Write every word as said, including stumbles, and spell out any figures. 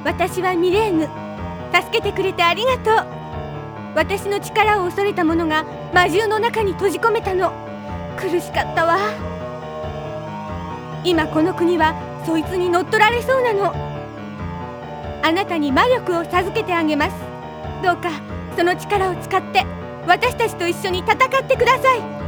私はミレーヌ。助けてくれてありがとう。私の力を恐れた者が魔獣の中に閉じ込めたの。苦しかったわ。今この国はそいつに乗っ取られそうなの。あなたに魔力を授けてあげます。どうかその力を使って私たちと一緒に戦ってください。